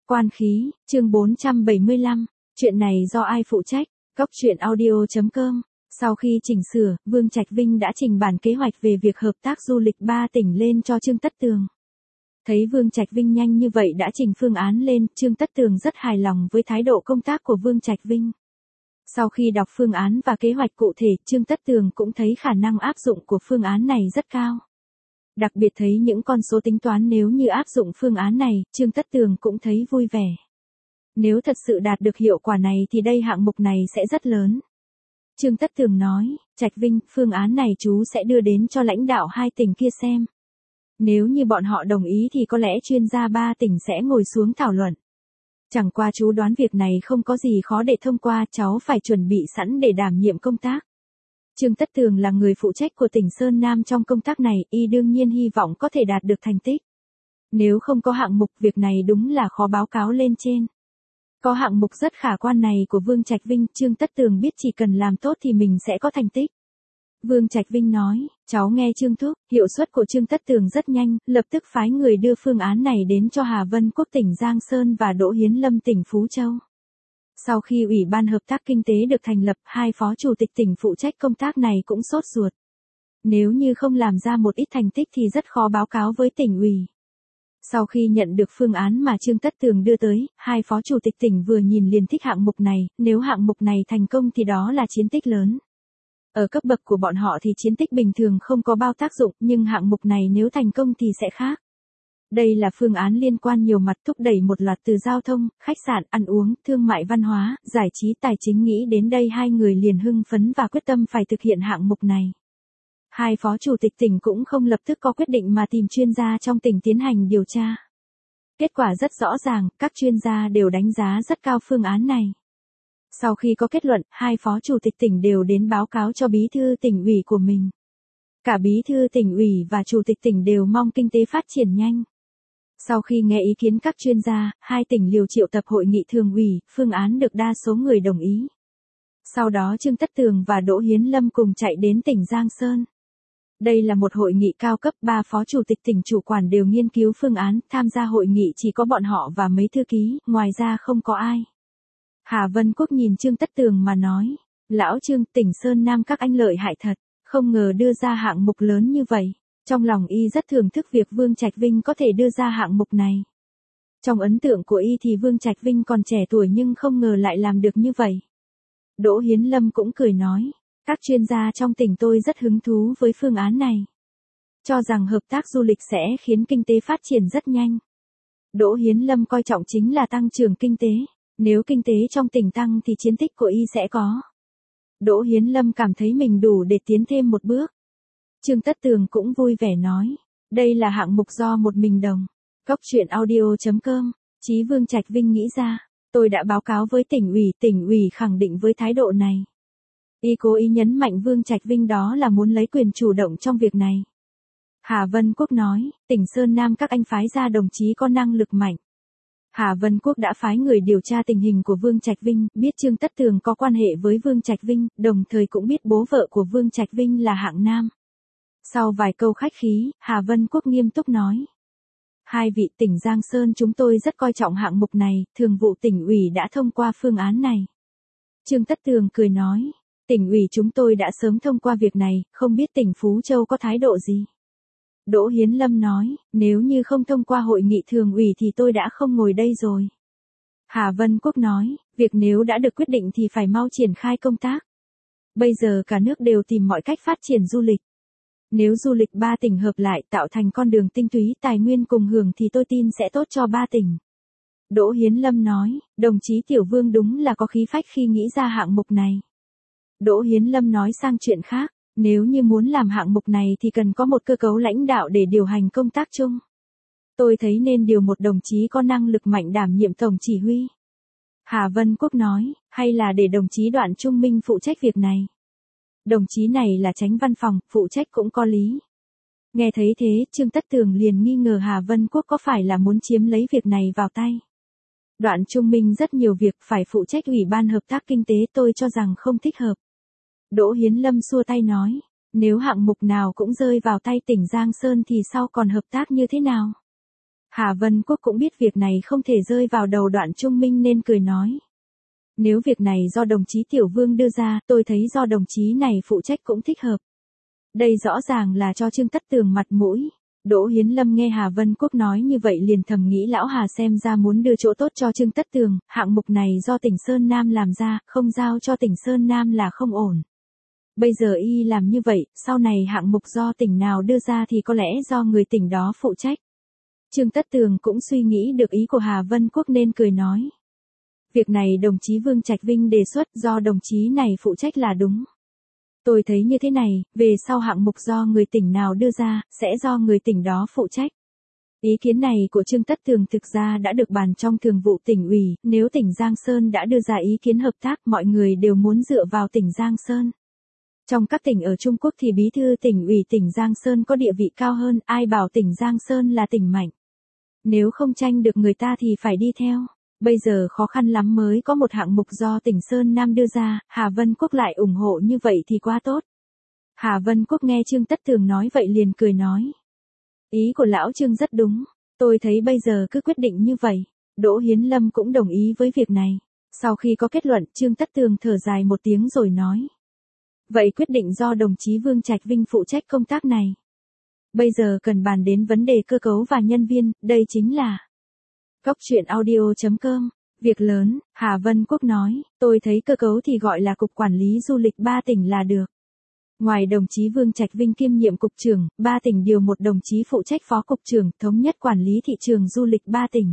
Quan khí, chương 475, chuyện này do ai phụ trách? Cốc truyện audio.com. Sau khi chỉnh sửa, Vương Trạch Vinh đã trình bản kế hoạch về việc hợp tác du lịch 3 tỉnh lên cho Trương Tất Tường. Thấy Vương Trạch Vinh nhanh như vậy đã trình phương án lên, Trương Tất Tường rất hài lòng với thái độ công tác của Vương Trạch Vinh. Sau khi đọc phương án và kế hoạch cụ thể, Trương Tất Tường cũng thấy khả năng áp dụng của phương án này rất cao. Đặc biệt thấy những con số tính toán nếu như áp dụng phương án này, Trương Tất Tường cũng thấy vui vẻ. Nếu thật sự đạt được hiệu quả này thì đây hạng mục này sẽ rất lớn. Trương Tất Tường nói, Trạch Vinh, phương án này chú sẽ đưa đến cho lãnh đạo 2 tỉnh kia xem. Nếu như bọn họ đồng ý thì có lẽ chuyên gia 3 tỉnh sẽ ngồi xuống thảo luận. Chẳng qua chú đoán việc này không có gì khó để thông qua, cháu phải chuẩn bị sẵn để đảm nhiệm công tác. Trương Tất Tường là người phụ trách của tỉnh Sơn Nam trong công tác này, y đương nhiên hy vọng có thể đạt được thành tích. Nếu không có hạng mục, việc này đúng là khó báo cáo lên trên. Có hạng mục rất khả quan này của Vương Trạch Vinh, Trương Tất Tường biết chỉ cần làm tốt thì mình sẽ có thành tích. Vương Trạch Vinh nói, cháu nghe Trương Thúc, hiệu suất của Trương Tất Tường rất nhanh, lập tức phái người đưa phương án này đến cho Hà Vân Quốc tỉnh Giang Sơn và Đỗ Hiến Lâm tỉnh Phú Châu. Sau khi Ủy ban Hợp tác Kinh tế được thành lập, 2 phó chủ tịch tỉnh phụ trách công tác này cũng sốt ruột. Nếu như không làm ra một ít thành tích thì rất khó báo cáo với tỉnh ủy. Sau khi nhận được phương án mà Trương Tất Tường đưa tới, 2 phó chủ tịch tỉnh vừa nhìn liền thích hạng mục này, nếu hạng mục này thành công thì đó là chiến tích lớn. Ở cấp bậc của bọn họ thì chiến tích bình thường không có bao tác dụng, nhưng hạng mục này nếu thành công thì sẽ khác. Đây là phương án liên quan nhiều mặt, thúc đẩy một loạt từ giao thông, khách sạn, ăn uống, thương mại văn hóa, giải trí, tài chính. Nghĩ đến đây 2 người liền hưng phấn và quyết tâm phải thực hiện hạng mục này. 2 phó chủ tịch tỉnh cũng không lập tức có quyết định mà tìm chuyên gia trong tỉnh tiến hành điều tra. Kết quả rất rõ ràng, các chuyên gia đều đánh giá rất cao phương án này. Sau khi có kết luận, 2 phó chủ tịch tỉnh đều đến báo cáo cho bí thư tỉnh ủy của mình. Cả bí thư tỉnh ủy và chủ tịch tỉnh đều mong kinh tế phát triển nhanh. Sau khi nghe ý kiến các chuyên gia, 2 tỉnh liều triệu tập hội nghị thường ủy, phương án được đa số người đồng ý. Sau đó Trương Tất Tường và Đỗ Hiến Lâm cùng chạy đến tỉnh Giang Sơn. Đây là một hội nghị cao cấp, 3 phó chủ tịch tỉnh chủ quản đều nghiên cứu phương án, tham gia hội nghị chỉ có bọn họ và mấy thư ký, ngoài ra không có ai. Hà Vân Quốc nhìn Trương Tất Tường mà nói, lão Trương, tỉnh Sơn Nam các anh lợi hại thật, không ngờ đưa ra hạng mục lớn như vậy. Trong lòng y rất thưởng thức việc Vương Trạch Vinh có thể đưa ra hạng mục này. Trong ấn tượng của y thì Vương Trạch Vinh còn trẻ tuổi nhưng không ngờ lại làm được như vậy. Đỗ Hiến Lâm cũng cười nói, các chuyên gia trong tỉnh tôi rất hứng thú với phương án này. Cho rằng hợp tác du lịch sẽ khiến kinh tế phát triển rất nhanh. Đỗ Hiến Lâm coi trọng chính là tăng trưởng kinh tế. Nếu kinh tế trong tỉnh tăng thì chiến tích của y sẽ có. Đỗ Hiến Lâm cảm thấy mình đủ để tiến thêm một bước. Trương Tất Tường cũng vui vẻ nói, đây là hạng mục do một mình đồng. Cốc truyện audio.com, Chí Vương Trạch Vinh nghĩ ra, tôi đã báo cáo với tỉnh ủy khẳng định với thái độ này. Y cố ý nhấn mạnh Vương Trạch Vinh đó là muốn lấy quyền chủ động trong việc này. Hà Vân Quốc nói, tỉnh Sơn Nam các anh phái ra đồng chí có năng lực mạnh. Hà Vân Quốc đã phái người điều tra tình hình của Vương Trạch Vinh, biết Trương Tất Tường có quan hệ với Vương Trạch Vinh, đồng thời cũng biết bố vợ của Vương Trạch Vinh là hạng nam. Sau vài câu khách khí, Hà Vân Quốc nghiêm túc nói. 2 vị, tỉnh Giang Sơn chúng tôi rất coi trọng hạng mục này, thường vụ tỉnh ủy đã thông qua phương án này. Trương Tất Tường cười nói, tỉnh ủy chúng tôi đã sớm thông qua việc này, không biết tỉnh Phú Châu có thái độ gì. Đỗ Hiến Lâm nói, nếu như không thông qua hội nghị thường ủy thì tôi đã không ngồi đây rồi. Hà Vân Quốc nói, việc nếu đã được quyết định thì phải mau triển khai công tác. Bây giờ cả nước đều tìm mọi cách phát triển du lịch. Nếu du lịch 3 tỉnh hợp lại tạo thành con đường tinh túy tài nguyên cùng hưởng thì tôi tin sẽ tốt cho 3 tỉnh. Đỗ Hiến Lâm nói, đồng chí Tiểu Vương đúng là có khí phách khi nghĩ ra hạng mục này. Đỗ Hiến Lâm nói sang chuyện khác, nếu như muốn làm hạng mục này thì cần có một cơ cấu lãnh đạo để điều hành công tác chung. Tôi thấy nên điều một đồng chí có năng lực mạnh đảm nhiệm tổng chỉ huy. Hà Vân Quốc nói, hay là để đồng chí Đoạn Trung Minh phụ trách việc này. Đồng chí này là chánh văn phòng, phụ trách cũng có lý. Nghe thấy thế, Trương Tất Tường liền nghi ngờ Hà Vân Quốc có phải là muốn chiếm lấy việc này vào tay. Đoạn Trung Minh rất nhiều việc phải phụ trách Ủy ban Hợp tác Kinh tế, tôi cho rằng không thích hợp. Đỗ Hiến Lâm xua tay nói, nếu hạng mục nào cũng rơi vào tay tỉnh Giang Sơn thì sau còn hợp tác như thế nào? Hà Vân Quốc cũng biết việc này không thể rơi vào đầu Đoạn Trung Minh nên cười nói. Nếu việc này do đồng chí Tiểu Vương đưa ra, tôi thấy do đồng chí này phụ trách cũng thích hợp. Đây rõ ràng là cho Trương Tất Tường mặt mũi. Đỗ Hiến Lâm nghe Hà Vân Quốc nói như vậy liền thầm nghĩ lão Hà xem ra muốn đưa chỗ tốt cho Trương Tất Tường, hạng mục này do tỉnh Sơn Nam làm ra, không giao cho tỉnh Sơn Nam là không ổn. Bây giờ y làm như vậy, sau này hạng mục do tỉnh nào đưa ra thì có lẽ do người tỉnh đó phụ trách. Trương Tất Tường cũng suy nghĩ được ý của Hà Vân Quốc nên cười nói. Việc này đồng chí Vương Trạch Vinh đề xuất do đồng chí này phụ trách là đúng. Tôi thấy như thế này, về sau hạng mục do người tỉnh nào đưa ra, sẽ do người tỉnh đó phụ trách. Ý kiến này của Trương Tất Tường thực ra đã được bàn trong thường vụ tỉnh ủy, nếu tỉnh Giang Sơn đã đưa ra ý kiến hợp tác, mọi người đều muốn dựa vào tỉnh Giang Sơn. Trong các tỉnh ở Trung Quốc thì bí thư tỉnh ủy tỉnh Giang Sơn có địa vị cao hơn, ai bảo tỉnh Giang Sơn là tỉnh mạnh. Nếu không tranh được người ta thì phải đi theo. Bây giờ khó khăn lắm mới có một hạng mục do tỉnh Sơn Nam đưa ra, Hà Vân Quốc lại ủng hộ như vậy thì quá tốt. Hà Vân Quốc nghe Trương Tất Tường nói vậy liền cười nói. Ý của lão Trương rất đúng, tôi thấy bây giờ cứ quyết định như vậy. Đỗ Hiến Lâm cũng đồng ý với việc này. Sau khi có kết luận, Trương Tất Tường thở dài một tiếng rồi nói. Vậy quyết định do đồng chí Vương Trạch Vinh phụ trách công tác này. Bây giờ cần bàn đến vấn đề cơ cấu và nhân viên, đây chính là Cóc truyện audio.com. Việc lớn, Hà Vân Quốc nói, tôi thấy cơ cấu thì gọi là Cục Quản lý Du lịch 3 tỉnh là được. Ngoài đồng chí Vương Trạch Vinh kiêm nhiệm cục trưởng, 3 tỉnh điều một đồng chí phụ trách phó cục trưởng, thống nhất quản lý thị trường du lịch 3 tỉnh.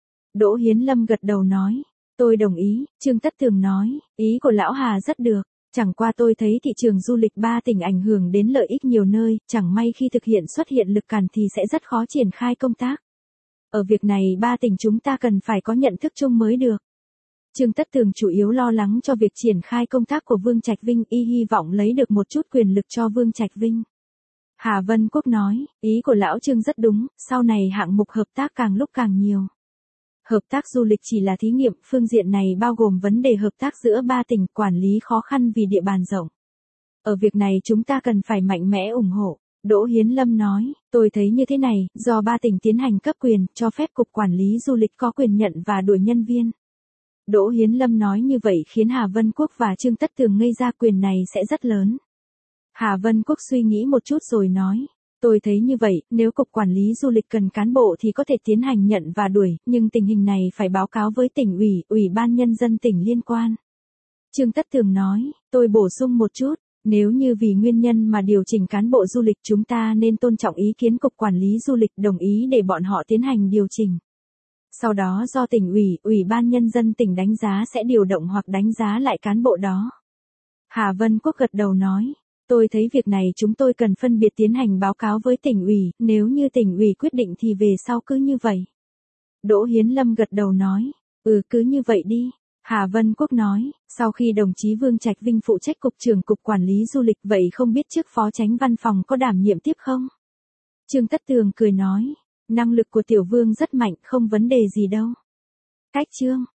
Đỗ Hiến Lâm gật đầu nói, tôi đồng ý. Trương Tất Tường nói, ý của lão Hà rất được. Chẳng qua tôi thấy thị trường du lịch 3 tỉnh ảnh hưởng đến lợi ích nhiều nơi, chẳng may khi thực hiện xuất hiện lực cản thì sẽ rất khó triển khai công tác. Ở việc này 3 tỉnh chúng ta cần phải có nhận thức chung mới được. Trương Tất Tường chủ yếu lo lắng cho việc triển khai công tác của Vương Trạch Vinh, y hy vọng lấy được một chút quyền lực cho Vương Trạch Vinh. Hà Vân Quốc nói, ý của lão Trương rất đúng, sau này hạng mục hợp tác càng lúc càng nhiều. Hợp tác du lịch chỉ là thí nghiệm, phương diện này bao gồm vấn đề hợp tác giữa 3 tỉnh, quản lý khó khăn vì địa bàn rộng. Ở việc này chúng ta cần phải mạnh mẽ ủng hộ. Đỗ Hiến Lâm nói, tôi thấy như thế này, do 3 tỉnh tiến hành cấp quyền, cho phép Cục Quản lý Du lịch có quyền nhận và đuổi nhân viên. Đỗ Hiến Lâm nói như vậy khiến Hà Vân Quốc và Trương Tất Tường ngây ra, quyền này sẽ rất lớn. Hà Vân Quốc suy nghĩ một chút rồi nói, tôi thấy như vậy, nếu Cục Quản lý Du lịch cần cán bộ thì có thể tiến hành nhận và đuổi, nhưng tình hình này phải báo cáo với tỉnh ủy, Ủy ban Nhân dân tỉnh liên quan. Trương Tất Tường nói, tôi bổ sung một chút. Nếu như vì nguyên nhân mà điều chỉnh cán bộ du lịch, chúng ta nên tôn trọng ý kiến Cục Quản lý Du lịch, đồng ý để bọn họ tiến hành điều chỉnh. Sau đó do tỉnh ủy, Ủy ban Nhân dân tỉnh đánh giá sẽ điều động hoặc đánh giá lại cán bộ đó. Hà Vân Quốc gật đầu nói, tôi thấy việc này chúng tôi cần phân biệt tiến hành báo cáo với tỉnh ủy, nếu như tỉnh ủy quyết định thì về sau cứ như vậy. Đỗ Hiến Lâm gật đầu nói, cứ như vậy đi. Hà Vân Quốc nói, sau khi đồng chí Vương Trạch Vinh phụ trách Cục trưởng Cục Quản lý Du lịch, vậy không biết trước Phó Chánh Văn phòng có đảm nhiệm tiếp không? Trương Tất Tường cười nói, năng lực của Tiểu Vương rất mạnh, không vấn đề gì đâu. Cách chương